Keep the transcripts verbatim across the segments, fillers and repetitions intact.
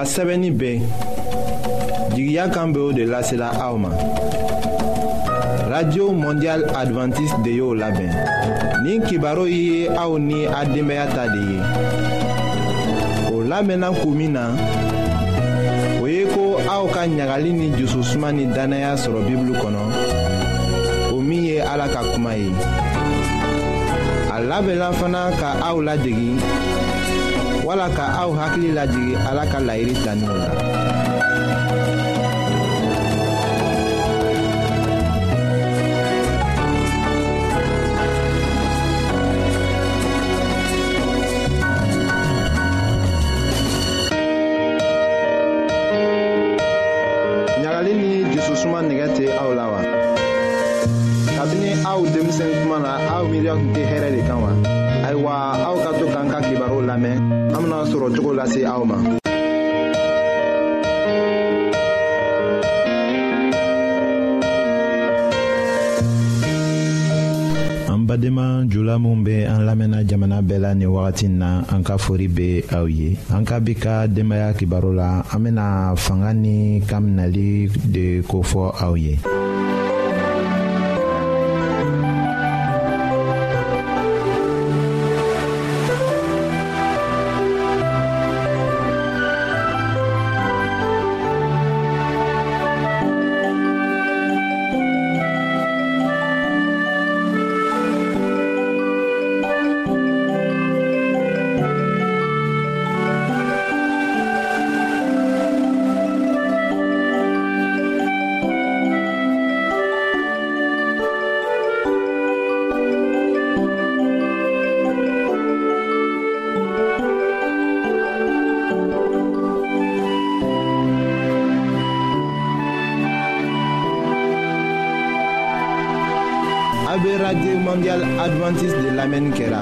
sɛbɛnni bɛɛ jigiya kan bɛ o de lasela aw ma. Radio Mondial Adventiste de y'o labɛn. Nin kibaru ye aw ni a denbaya ta de ye. O labɛnna kun min na, o ye ko aw ka ɲagali ni jususuma ni danaya sɔrɔ Bibulu kɔnɔ, o min ye Ala ka kuma ye. A labɛnna fana ka aw ladegi, wala ka aw hakili lajigi Ala ka laɲini taninw la. Ɲagali ni jususuma nɛgɛ tɛ aw la wa? Kabini aw denmisɛn kuma na, aw miiriya tun tɛ hɛrɛ de kan wa? Ayiwa, aw ka to k'an ka kibaru lamɛn, an bena sɔrɔ cogo lase aw ma. An badenma jula min bɛ an lamɛnna jamana bɛɛ la ni wagati na, an ka fori bɛ aw ye. An ka bi ka denbaya kibaru la, an bena fanga ni kaminali de kofɔ aw ye. A bɛ Radio Mondial Adventiste de lamɛnni kɛra.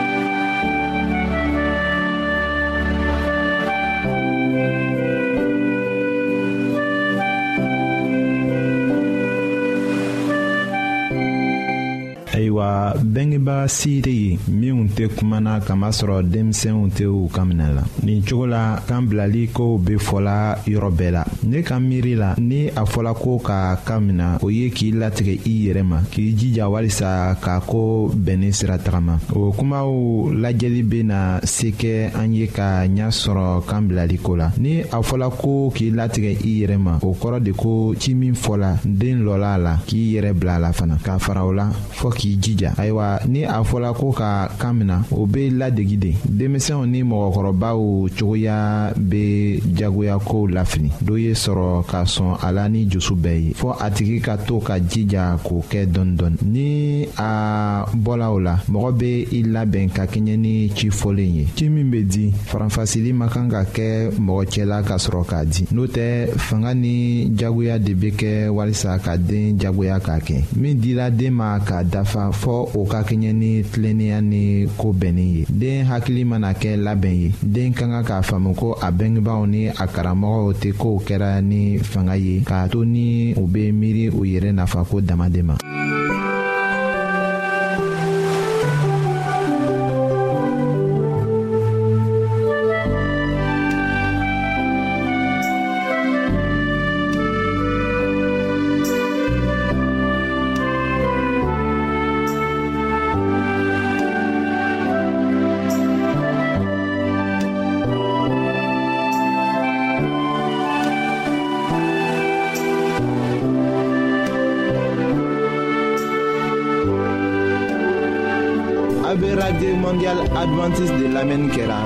Ayiwa, bengebaga si tɛ yen minnu tɛ kumana kamasɔrɔ denmisɛnw tɛ u ka minɛ la. Nin cogo la, kan bilali kow bɛ fɔla yɔrɔ bɛɛ la. Ne ka miiri la, ni a fɔla ko ka kan minɛ, o ye k'i latigɛ i yɛrɛ ma, k'i jija walisa k'a ko bɛnni sira tagama. O kumaw lajɛli bɛ na se kɛ an ye ka ɲɛ sɔrɔ kan bilali ko la. Ni a fɔla ko k'i latigɛ i yɛrɛ ma, o kɔrɔ de ko ci min fɔla den lɔla a la, k'i yɛrɛ bila a la fana. K'a fara o la, fɔ k'i jija. Ayiwa, ni a fɔla ko ka kan minɛ, o bɛ ladegi de. Denmisɛnw ni mɔgɔkɔrɔbaw cogoya bɛ jagoya kow lafili. Dɔ ye sɔrɔ ka sɔn a la ni jusu bɛɛ ye, fɔ a tigi ka to ka jija k'o kɛ dɔɔni dɔɔni. Ni a bɔla o la, mɔgɔ bɛ i labɛn ka kɛɲɛ ni ci fɔlen ye. Ci min bɛ di, faranfasili ma kan ka kɛ mɔgɔ cɛla ka sɔrɔ k'a di. N'o tɛ, fanga ni jagoya de bɛ kɛ walisa ka den jagoya k'a kɛ. Min dira den ma k'a dafa fɔ o ka kɛɲɛ ni tilennenya ni ko bɛnni ye. Den hakili mana kɛ labɛn ye, den ka kan k'a faamu ko a bengebaaw ni a karamɔgɔw tɛ kow kɛra ni fanga ye, k'a to ni u bɛ miiri u yɛrɛ nafa ko dama de ma. A bɛ Radio Mondial Adventiste de lamɛnni kɛra.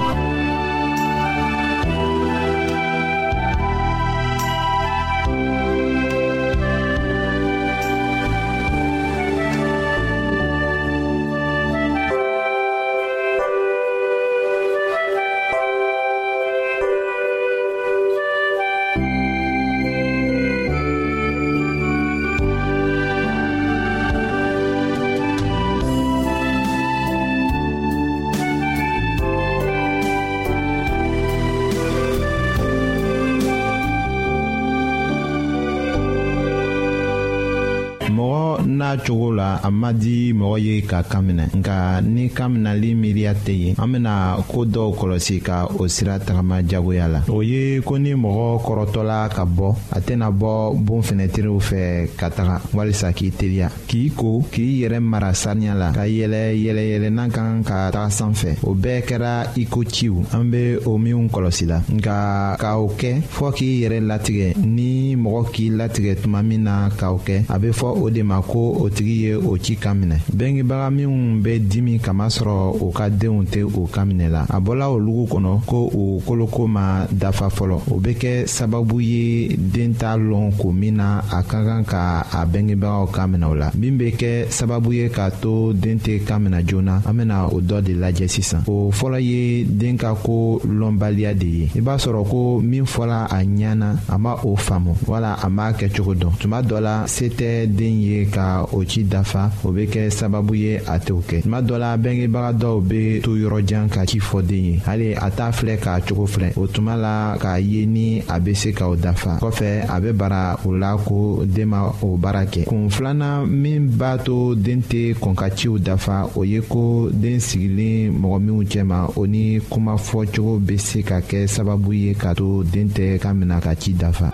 cogo la a ma di mɔgɔ ye ka kan minɛ nka ni kan minɛli miiriya tɛ yen an bena koo dɔw kɔlɔsi ka o sira tagama jagoya la o ye ko ni mɔgɔ kɔrɔtɔla ka bɔ a tɛna bɔ bon fɛnɛtiriw fɛ ka taga walisa k'i teliya k'i ko k'i yɛrɛ mara saniya la ka yɛlɛ yɛlɛyɛlɛnna kan ka taga sanfɛ o bɛɛ kɛra i ko ciw an be o minw kɔlɔsi la nka ka o kɛ fɔɔ k'i yɛrɛ latigɛ ni mɔgɔ k'i latigɛ tuma min na ka o kɛ a be fɔ o de ma ko o tigi ye o ci kan minɛ bengebaga minw be dimi kamasɔrɔ o ka denw tɛ o kan minɛ la a bɔla o lugu kɔnɔ ko o koloko ma dafa fɔlɔ o be kɛ sababu ye den t'a lɔn ko min na a ka kan ka a bengebagaw kan minɛ o la min be kɛ sababu ye k'a to den tɛ kan minɛ joona an bena o dɔ de lajɛ sisan o fɔlɔ ye den ka ko lɔnbaliya de ye i b'a sɔrɔ ko min fɔla a ɲana a ma o faamu wala a m'a kɛ cogo dɔn tuma dɔ la se tɛ den ye ka o ci dafa o be kɛ sababu ye a t'o kɛ tuma dɔ la bengebaga dɔw be to yɔrɔjan ka ci fɔ den ye hali a t'a filɛ k'a cogo filɛ o tuma la k'a ye ni a be se ka o dafa kɔfɛ a be bara o la ko den ma o baara kɛ kun filanan min b'a to den tɛ kɔn ka ciw dafa o ye ko den sigilen mɔgɔ minw cɛma o ni kuma fɔcogo be se ka kɛ sababu ye k'a to den tɛ ka mina ka ci dafa.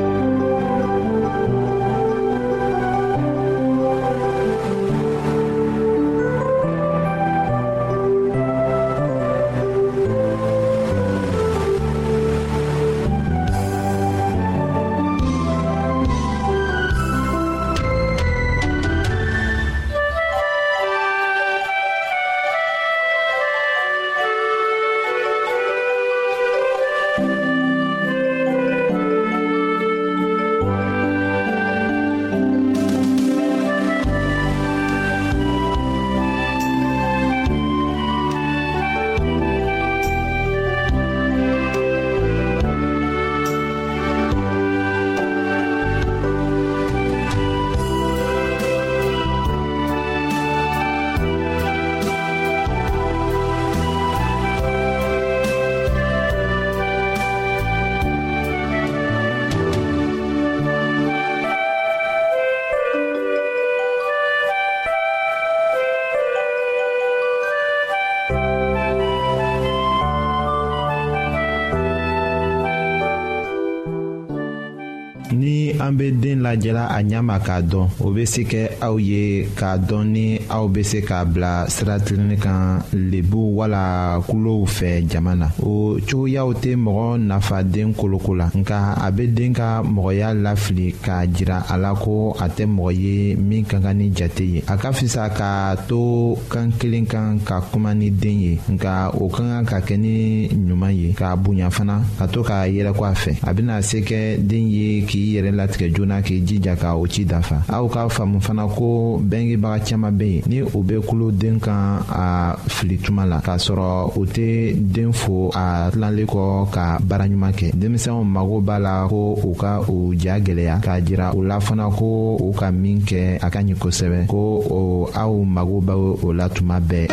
Ni an be den lajɛla a ɲa ma k'a dɔn o be se kɛ aw ye k'a dɔn ni aw be se k'a bila sira tilenni kan lebu wala kulow fɛ jama na o cogoyaw tɛ mɔgɔ nafa den koloko la nka a be den ka mɔgɔya lafili k'a jira a la ko a tɛ mɔgɔ ye min ka kan ni jate ye a ka fisa k'a to kan kelen kan ka kuma ni den ye nka o ka kan ka kɛ ni ɲuman ye k'a bonya fana ka to k'a yɛlɛko a fɛ a bena se kɛ den ye k'i yɛrɛ latigɛ joona k'i jija ka o ci dafa aw k'a faamu fana ko bengebaga caaman be yen ni o be kulo den kan a fili tuma la k'a sɔrɔ o tɛ den fo a tilanlen kɔ ka baaraɲuman kɛ denmisɛnw mago b'a la ko u ka o ja gwɛlɛya k'a jira o la fana ko u ka min kɛ a ka ɲi kosɛbɛ ko o aw mago b'a o la tuma bɛɛ.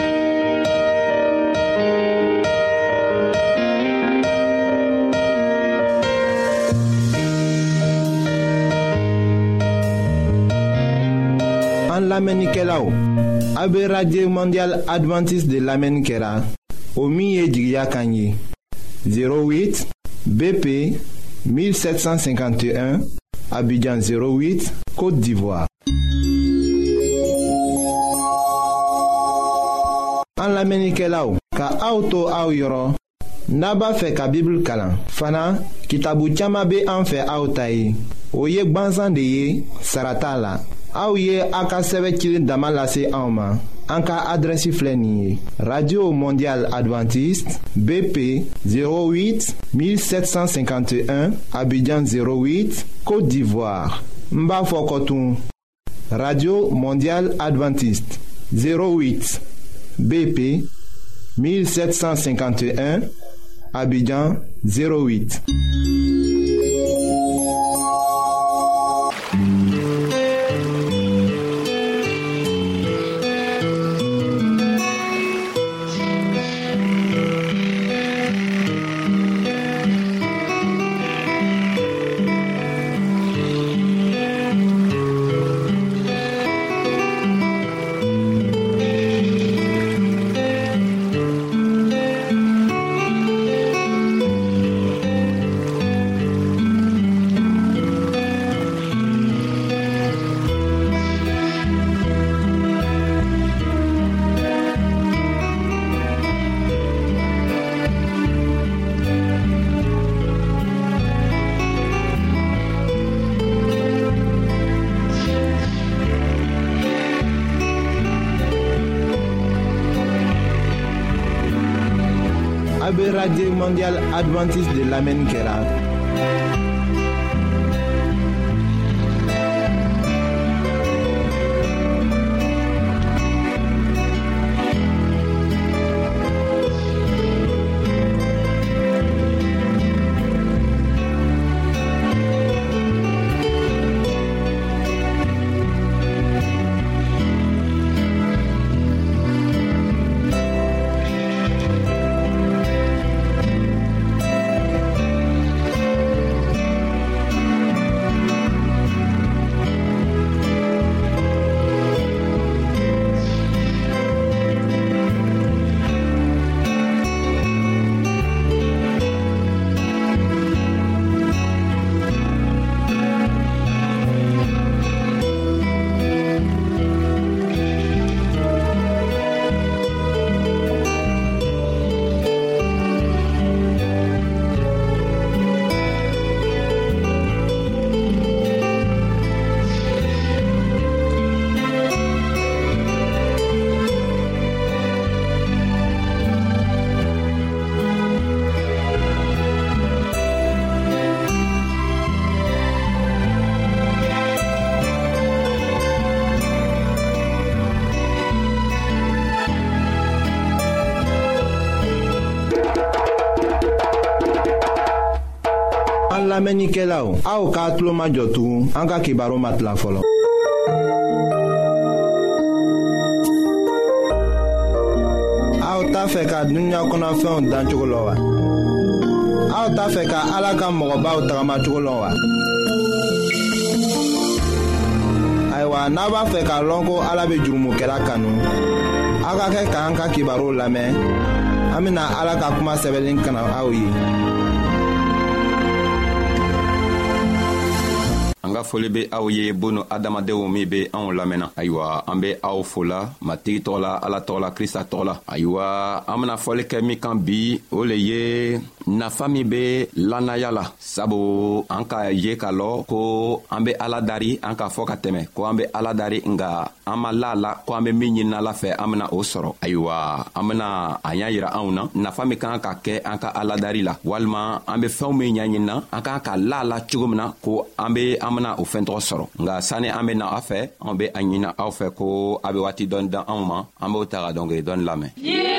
An lamɛnnikɛlaw a be radio mondial adventiste de lamɛnni kɛra o min ye jigiya kan ye zéro huit B P mille sept cent cinquante et un Abidjan zéro huit Côte d'Ivoire. An lamɛnnikɛlaw ka aw to aw yɔrɔ n'a b'a fɛ ka Bible kalan fana kitabu caaman be an fɛ aw ta ye o ye gwansan de ye sara t'a la. Aw ye a ka sɛbɛ cilen dama lase anw ma an ka adrɛsi filɛ nin ye radio mondial adventiste B P zéro huit mille sept cent cinquante et un Abidjan zéro huit Côte d'Ivoire. N b'a fɔ kɔtun radio mondial adventiste zéro huit B P mille sept cent cinquante et un Abidjan zéro huit. A be Radio Mondial Adventiste de l'Amérique kera. Lamɛnnikɛlaw, aw k'a tulo majɔ tugun an ka kibaru ma tila fɔlɔ. Aw t'a fɛ ka dunuya kɔnɔfɛnw dan cogo la wa? Aw t'a fɛ ka Ala ka mɔgɔbaw tagamacogo la wa? Ayiwa, n'a b'a fɛ k'a lɔn ko Ala bɛ jurumokɛla kanu, aw ka kɛ k'an ka kibaru lamɛn. An bɛna Ala ka kuma sɛbɛnlen kana aw ye. Anga foli be aw ye bono adamadenw mi be anw lamɛnna. Ayiwa, an be aw fola matigi tɔgɔ la, Ala tɔgɔ la, Krista tɔgɔ la. Ayiwa, an bena fɔli kɛ min kan bi, o le ye nafa min be lannaya la. Sabu an ka ye k'a lɔ ko an be Ala dari, an k'a fɔ ka tɛmɛ ko an be Ala dari, nga an ma la la ko an be min ɲinina Ala fɛ an bena o sɔrɔ. Ayiwa, an bena a y'a yira anw na nafa min kan ka kɛ an ka Ala dari la, walima an be fɛnw min ɲaɲinina an kan ka la la cogo min na ko an be an bena o fɛn tɔgɔ sɔrɔ. Nga sani an bena a fɛ, an be a ɲina aw fɛ ko a be waati dɔɔni dan anw ma, an b'o ta ka dɔnkili dɔɔni lamɛn.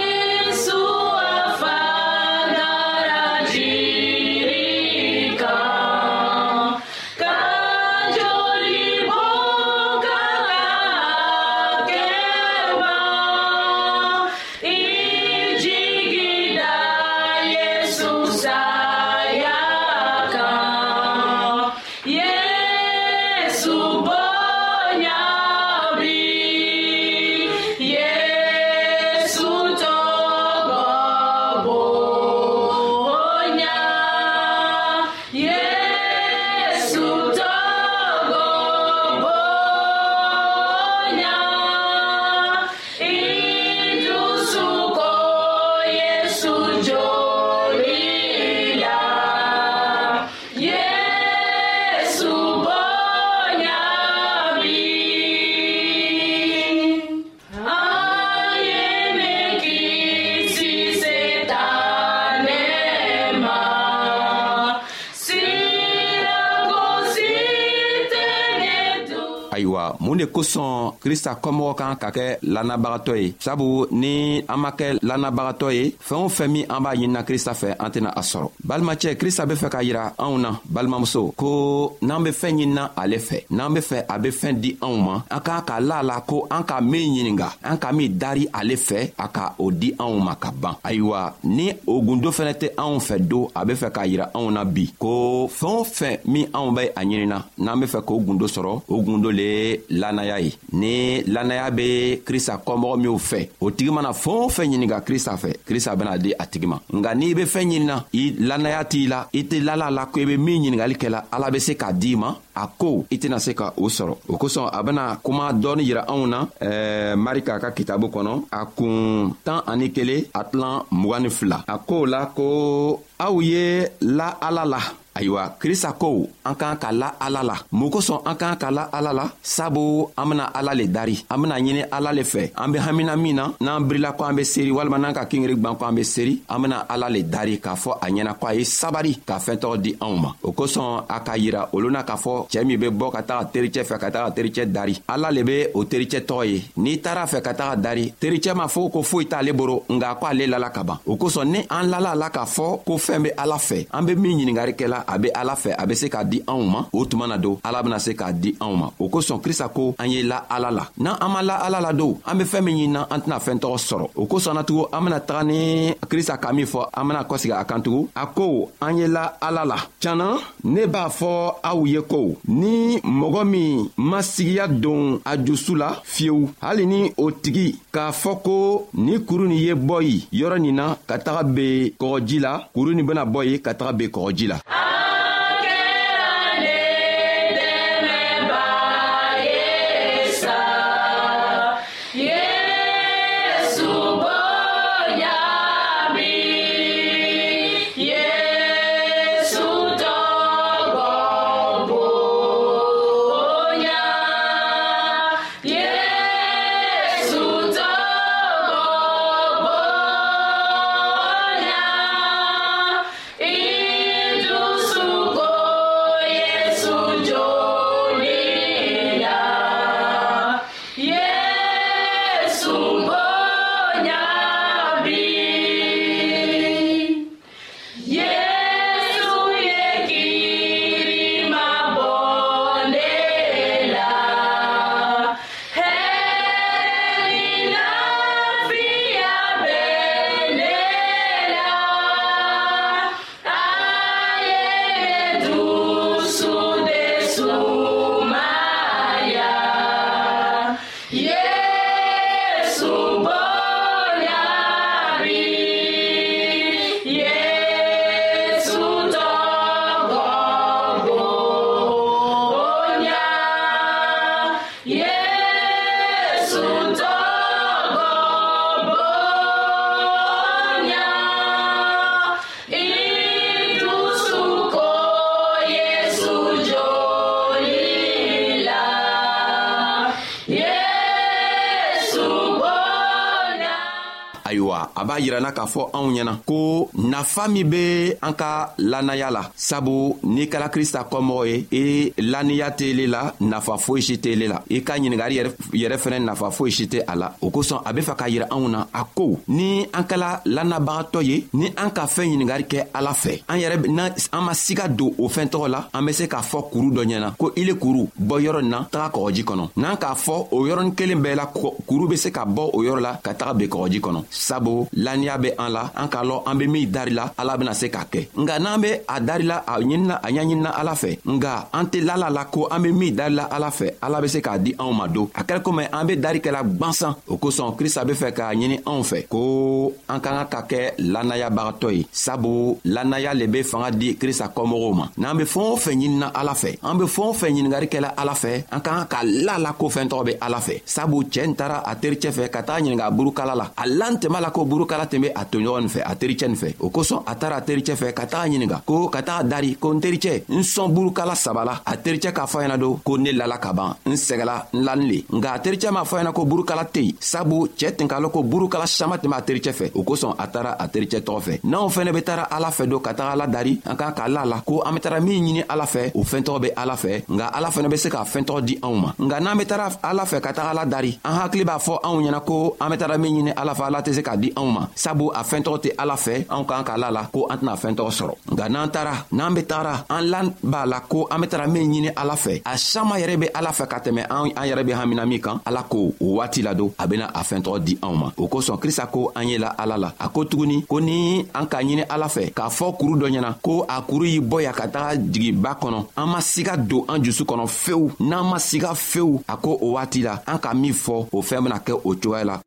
Mun de kosɔn Krista kɔmɔgɔ kan ka kɛ lannabagatɔ ye. Sabu ni an ma kɛ lannabagatɔ ye, fɛn o fɛn min an b'a ɲinina Krista fɛ an tɛna a sɔrɔ. Balimacɛ, Krista be fɛ ka yira anw na, balimamuso, ko n'an be fɛn ɲinina ale fɛ, n'an be fɛ a be fɛn di anw ma, an k'an ka la la ko an ka min ɲininga, an ka min dari ale fɛ, a ka o di anw ma ka ban. Ayiwa, ni o gundo fɛnɛ tɛ anw fɛ don, a be fɛ k'a yira anw na bi ko fɛn o fɛn min anw be a ɲinina, n'an be fɛ k'o gundo sɔrɔ, o gundo le lannaya ye. Ni lannaya be Krista kɔmɔgɔ min fɛ, o tigi mana fɛn o fɛn ɲininga Krista fɛ, Krista bena di a tigi ma. Nga n'i be fɛn ɲinina, i lannaya t'i la, i tɛ lala la ko i be min ɲiningali kɛla, Ala be se k'a di ma, a ko i tɛna se ka o sɔrɔ. O kosɔn a bena kuma dɔɔni yira anw na ɛɛ Marika ka kitabu kɔnɔ, a kun tan ani kelen a tilan mugan ni fila. A ko la ko aw ye la Ala la. ayiwa krista ko an kan ka la ala la mun kosɔn an kan ka la ala la sabu an bena ala le dari an bena ɲini ala le fɛ an be hamina min na n'an birila ko an be seri walima n'an ka kingiri gwan ko an be seri an bena ala le dari k'a fɔ a ɲɛna ko a ye sabari ka fɛntɔgɔ di anw ma o kosɔn a k'a yira olu na k'a fɔ cɛɛ min be bɔ ka taga tericɛ fɛ ka taga tericɛ dari ala le be o tericɛ tɔgɔ ye n'i taara fɛ ka taga dari tericɛ m'a fɔ ko foyi t'ale boro nga ko ale lala ka ban o kosɔn ni an lala la k'a fɔ ko fɛn be ala fɛ an be min ɲiningari kɛla a be ala fɛ a be se k'a di anw ma o tuma na don ala bena se k'a di anw ma o kosɔn krista ko an ye la ala la n'an an ma la ala la don an be fɛɛn min ɲinina an tɛna fɛn tɔgɔ sɔrɔ o kosɔn natugun an bena taga ni krista ka min fɔ an bena kɔsegi a kan tugun a ko an ye la ala la canna ne b'a fɔ aw ye ko ni mɔgɔ min ma sigiya don a jusu la fiyewu hali ni o tigi k'a fɔ ko ni kuru nin ye bɔ yi yɔrɔ nin na ka taga be kɔgɔji la kuru nin bena bɔ yi ka taga be kɔgɔji la. a b'a yirana k'a fɔ anw ɲɛna ko nafa min be an ka lannaya la sabu n'i kɛla krista kɔmɔgɔ ye i lanniya t'ele la nafa foyi si t'ele la i ka ɲiningari yɛrɛ, yɛrɛ fɛnɛ nafa foyi si tɛ a la o kosɔn a be fɛ k'a yira anw na a ko ni an kɛla lannabagatɔ ye ni an ka fɛn ɲiningari kɛ ala fɛ an yɛrɛ na an ma siga don o fɛn tɔgɔ la an be se k'a fɔ kuru dɔ ɲɛna ko ile kuru bɔ yɔrɔ nin na taga kɔgɔji kɔnɔ n'an k'a fɔ o yɔrɔnin kelen bɛɛ la kuru be se ka bɔ o yɔrɔ la ka taga ben kɔgɔji kɔnɔ sabu laniya be an la an k'a lɔn an be min dari la ala bena se k'a kɛ nga n'an be a dari la a ɲinina a ɲaɲinina ala fɛ nga an tɛ lala la ko an be min dari la ala fɛ ala be se k'a di anw ma don a kɛra komi an be dari kɛla gwansan o kosɔn krista be fɛ k'a ɲini anw fɛ ko an ka kan ka kɛ lannayabagatɔ ye sabu lannaya le be fanga di krista kɔmɔgɔw ma n'an be fɛn o fɛn ɲinina ala fɛ an be fɛn o fɛn ɲiningari kɛla ala fɛ an ka kan ka la la ko fɛn tɔgɔ be ala fɛ sabu cɛɛ n taara a tericɛ fɛ ka taga ɲininga burukala la a lan tɛma la ko burukala tun be a toɲɔgɔn nin fɛ a tericɛ nin fɛ o kosɔn a taara a tericɛ fɛ ka taga ɲininga ko ka taga dari ko n tericɛ n sɔn burukala saba la a tericɛ k'a fɔ ɲɛna don ko ne lala ka ban n sɛgɛla n lani le nga a tericɛ m'a fɔ ɲɛna ko burukala tɛ yen sabu cɛɛ tin k'a lɔn ko burukala saman tɛmɛ a tericɛ fɛ o kosɔn a taara a tericɛ tɔgɔ fɛ n'anw fɛnɛ be taara ala fɛ don ka taga ala dari an kan k'a la la ko an be tara min ɲini ala fɛ o fɛn tɔgɔ be ala fɛ nga ala fɛnɛ be se k'a fɛn tɔgɔ di anw ma nga n'an be tara ala fɛ ka taga ala dari an hakili b'a fɔ anw ɲɛna ko an be tara min ɲini ala fɛ ala tɛ se k'a di anw ma sabu a fɛn tɔgɔ tɛ ala fɛ anw kan k'a la la ko an tɛna fɛn tɔgɔ sɔrɔ nga n'an tara n'an be tara an lan b'a la ko an be tara min ɲini ala fɛ a saman yɛrɛ be ala fɛ ka tɛmɛ an, an yɛrɛ be hamina min kan ala ko o waati la don a bena a fɛn tɔgɔ di anw ma o kosɔn krista ko an ye la ala la a ko tuguni ko ni an k'a ɲini ala fɛ k'a fɔ kuru dɔ ɲɛna ko a kuru y'i bɔ ya ka taga jigi ba kɔnɔ an ma siga don an jusu kɔnɔ fewu n'an ma siga fewu a ko o waati la an ka min fɔ o fɛn bena kɛ o cogoya la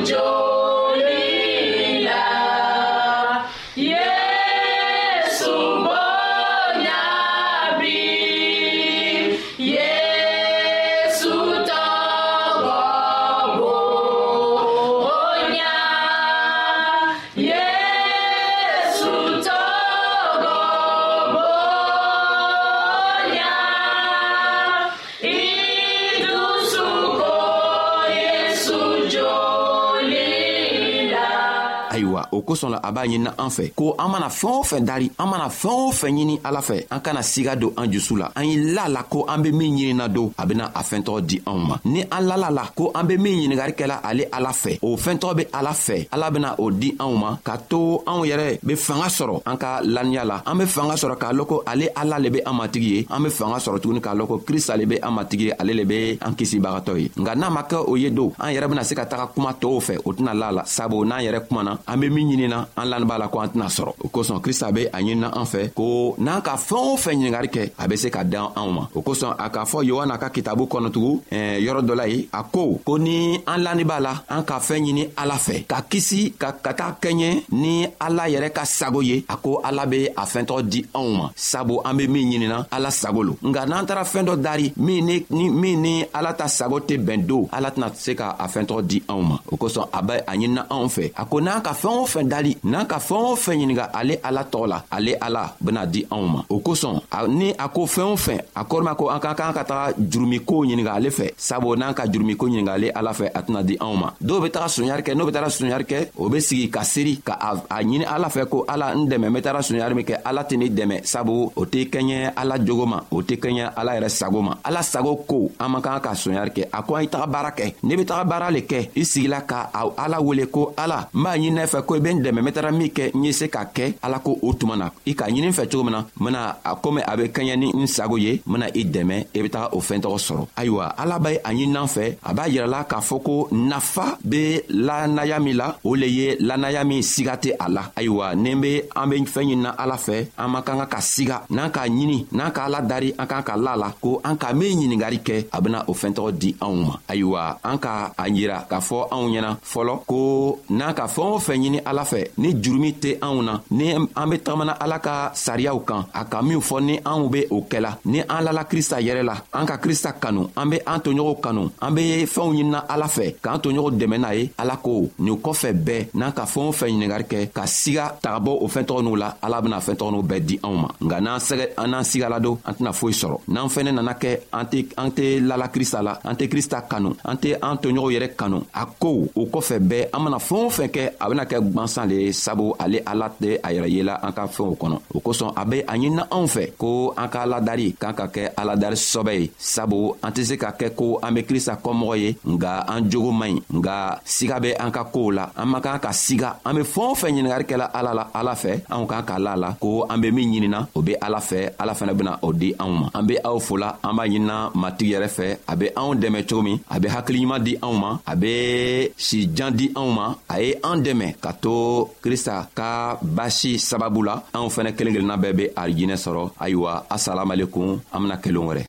o kosɔn la a b'a ɲinina an fɛ ko an mana fɛn o fɛn dari an mana fɛn o fɛn ɲini Ala fɛ an kana siga don an jusu la. An yi la la ko an be min ɲinina don a bena a fɛntɔgɔ di anw ma. Ni an lala la ko an be min ɲiningari kɛla ale Ala fɛ o fɛntɔgɔ be Ala fɛ Ala bena o di anw ma ka to anw yɛrɛ be fanga sɔrɔ an ka laniya la. An be fanga sɔrɔ k'a lɔn ko ale Ala le be an matigi ye. An be fanga sɔrɔ tuguni k'a lɔn ko Krista le be an matigi ye, ale le be an kisibagatɔ ye. Nga n'a ma kɛ o ye don an yɛrɛ bena se ka taga kuma tɔw fɛ o tɛna la la sabu n'an yɛrɛ kumana an be min ɲinina an lani b'a la ko an tɛna sɔrɔ. O kosɔn Krista be a ɲinina an fɛ ko n'an ka fɛn o fɛn ɲiningari kɛ a be se ka dan anw ma. O kosɔn a k'a fɔ Yohana ka kitabu kɔnɔ tugun eh, yɔrɔ dɔ la ye a ko ko ni an lani b'a la an ka fɛn ɲini Ala fɛ ka kisi ka ka taa kɛɲɛ ni Ala yɛrɛ ka sago ye. A ko Ala be a fɛntɔgɔ di anw ma sabu an be min ɲinina Ala sago lo. Nga n'an taara fɛn dɔ dari min ni, ni, min ni Ala ta sago tɛ bɛn don Ala tɛna se ka a fɛntɔgɔ di anw ma. O kosɔn a bɛ a ɲinina anw fɛ a ko n'an ka fɛn o fɛn dali n'an ka fɛn o fɛn ɲininga ale Ala tɔgɔ la ale Ala bena di anw ma. O kosɔn ni a ko fɛn o fɛn a kɔrɔma ko an ka kan ka taga jurumiko ɲininga ale fɛ sabu n'an ka jurumiko ɲininga ale Ala fɛ a tɛna di anw ma. Dɔw be taga suɲari kɛ n'o be taga suɲari kɛ o be sigi ka seri ka a, a ɲini Ala fɛ ko Ala n dɛmɛ n be taga suɲari min kɛ Ala tɛ ne dɛmɛ sabu o tɛ kɛɲɛ Ala jogo ma o tɛ kɛɲɛ Ala yɛrɛ sago ma. Ala sago ko an man kan ka suɲari kɛ a ko an ye taga baara kɛ ne be taga baara le kɛ i sigila ka Ala wele ko Ala n b'a ɲini fɛ ko i be n dɛmɛ n be taga min kɛ n ye se ka kɛ Ala ko o tuma na i ka ɲini fɛ cogo min na n bena a komi a be kɛɲɛ ni n sago ye n bena i dɛmɛ i be taga o fɛn tɔgɔ sɔrɔ. Ayiwa Ala be a ɲininan fɛ a b'a yirala k'a fɔ ko nafa be lanaya min la o le ye lanaya min siga tɛ a la. Ayiwa ni be an be fɛn ɲinina Ala fɛ an man kan ka siga n'an k'a ɲini n'an ka Ala dari an kan ka la la ko an ka min ɲiningari kɛ a bena o fɛn tɔgɔ di anw ma. Ayiwa an ka a yira k'a fɔ anw ɲɛna fɔlɔ ko n'an ka fɛn o fɛn ɲini Ala fɛ ni jurumi tɛ anw na ni an be tagamana Ala ka sariyaw kan a ka min fɔ ni anw be o kɛla ni an lala Krista yɛrɛ la an ka Krista kanu an be an toɲɔgɔn kanu an be fɛnw ɲinina Ala fɛ k'an toɲɔgɔn dɛmɛ n'a ye. Ala ko nin kɔfɛ bɛɛ n'an ka fɛn o fɛn ɲiningari kɛ ka siga taga bɔ o fɛn tɔgɔ n'u la Ala bena fɛn tɔgɔ n'u bɛɛ di anw ma. Nga n'an sɛgɛ n'an sigala don an tɛna foyi sɔrɔ. N'an fɛnɛ nana kɛ an tɛ an tɛ lala Krista la an tɛ Krista kanu an tɛ an toɲɔgɔn yɛrɛ kanu a ko o kɔfɛ bɛɛ an mana fɛn o fɛn kɛ a bena kɛ gwansan le ye sabu ale Ala tɛ a yɛrɛ yela an ka fɛnw kɔnɔ. O kosɔn a be a ɲinina anw fɛ ko an ka aladari k'an ka kɛ aladari sɔbɛ ye sabu an tɛ se ka kɛ ko an be Krista kɔmɔgɔ ye nga an jogo man ɲi nga siga be an ka kow la an man kan ka siga an be fɛn o fɛn ɲiningari kɛla Ala la Ala fɛ anw kan ka la la ko an be min ɲinina o be Ala fɛ Ala fɛnɛ bena o di anw ma. An be aw fola an b'a ɲinina matigi yɛrɛ fɛ a be anw dɛmɛ cogo min a be hakiliɲuman di anw ma a be sijan di anw ma a ye an dɛmɛ ka to Krista ka basi sababu la anw fɛnɛ kelen kelenna bɛɛ be arijinɛ sɔrɔ. Ayiwa asalamualekum an bena kelen wɛrɛ.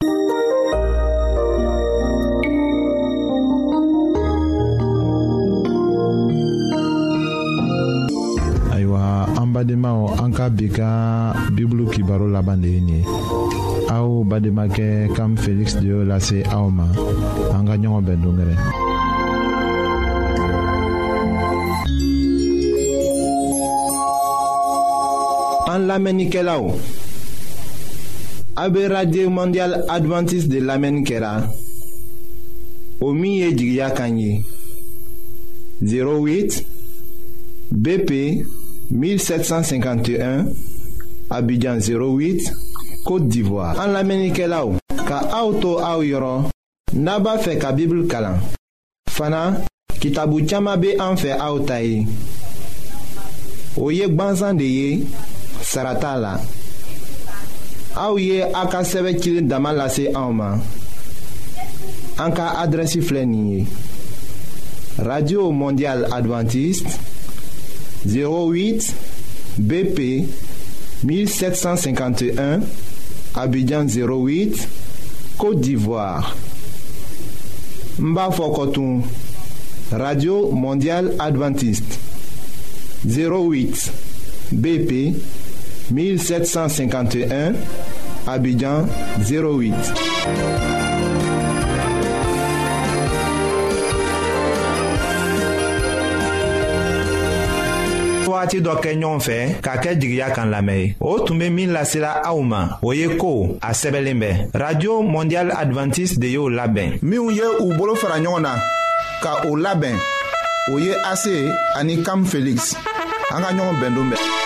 Bademaw an ka bi ka bibulu kibaro laban de ye nin ye aw bademakɛ Kam Felix de y'o lase aw ma an ka ɲɔgɔn bɛn dongɛrɛ. An lamɛnnikɛlaw a bɛ Radio Mondial Adventiste de lamɛnni kɛra o min ye jigiya kan ye zéro huit B P mille sept cent cinquante et un Abidjan zéro huit Côte d'Ivoire. An lamɛnnikɛlaw ka aw to aw yɔrɔ n'a b'a fɛ ka Bible kalan fana kitabu caman bɛ an fɛ aw ta ye o ye gwansan de ye sara t'a la aw ye a ka sɛbɛn cilen dama lase anw ma an ka adrɛsi filɛ nin ye Radio Mondial Adventiste zéro huit B P mille sept cent cinquante et un Abidjan zéro huit Côte d'Ivoire. N b'a fɔ kɔtun Radio Mondiale Adventiste zéro huit B P mille sept cent cinquante et un Abidjan zéro huit. Waati dɔ kɛ ɲɔgɔn fɛ k'a kɛ jigiya kan lamɛn o tun bɛ min lasela aw ma o ye ko a sɛbɛnlen bɛ Radio Mondiale Adventiste de y'o labɛn. minnu ye u bolo fara ɲɔgɔn na ka o labɛn o ye A C ani Cam Felix an ka ɲɔgɔn bɛn don bɛɛ.